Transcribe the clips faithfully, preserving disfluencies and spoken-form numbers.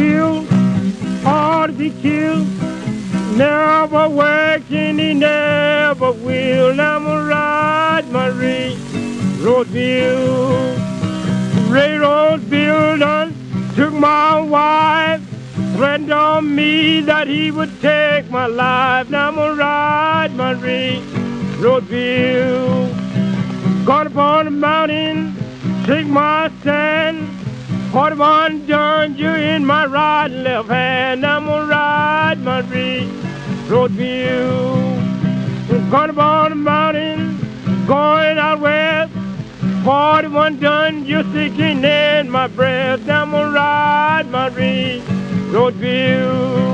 killed, ought to be killed. Never working, he never will. I'm gonna ride my railroad bill. Railroad bill done took my wife, threatened on me that he would take my life. Now I'm gonna ride my railroad bill. Gone upon the mountain, take my stand. forty-one Georgia in my right and left hand. I'm gonna ride my railroad bill. Gone upon the mountain, going out west. forty-one done just sticking in my breath. I'm gonna ride my railroad bill.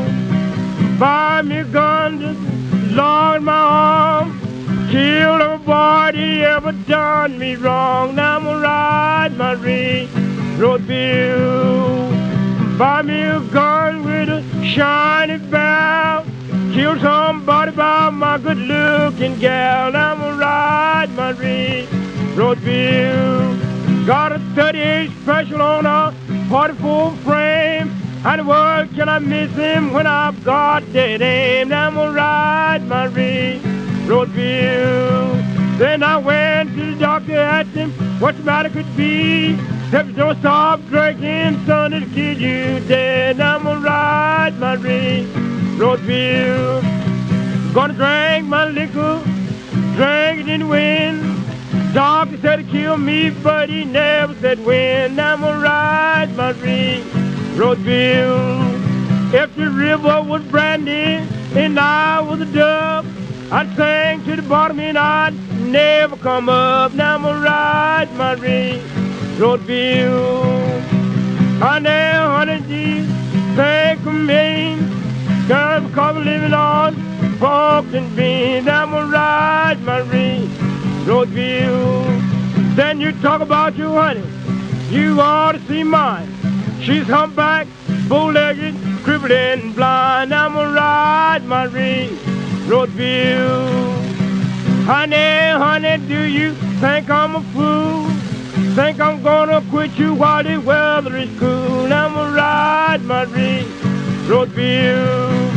Buy me a gun, just Lord my arm. Kill nobody ever done me wrong. Now I'm gonna ride my railroad bill. Buy me a gun with a shiny barrel. Kill somebody by my good looking gal. Now I'm gonna ride my railroad bill. Got a thirty-eight special on a forty-four frame. How the world can I miss him when I've got dead aim? Now I'm gonna ride my railroad bill. Then I went to the doctor, asked him what the matter could be. If you don't stop drinking, son, it'll kill you dead. Now I'm gonna ride my railroad bill. Gonna drink my liquor, drink it in the wind. Doctor said to kill me, but he never said when. Now I'm gonna ride my railroad bill. If the river was brandy and I was a dove, I'd sing to the bottom and I'd never come up. Now I'm gonna ride my railroad bill. Honey, honey, Jesus, think of me. Girl, because I'm living on pork and beans. Now I'm gonna ride my railroad bill. Then you talk about your honey, you ought to see mine. She's humpback, bow-legged, crippled and blind. Now I'm gonna ride my railroad bill. Honey, honey, do you think I'm a fool? Think I'm gonna quit you while the weather is cool? Now I'm gonna ride my railroad bill.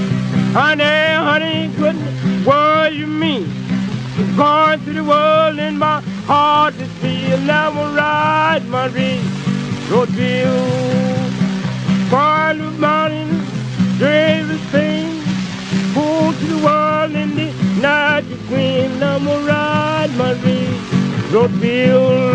Honey, honey, goodness, what you mean? Going through the world in my heart to feel. Now I'm gonna ride my railroad bill. Far the mountains, brave as things, pull to the world in the night to queen. Now I'm gonna ride my railroad bill.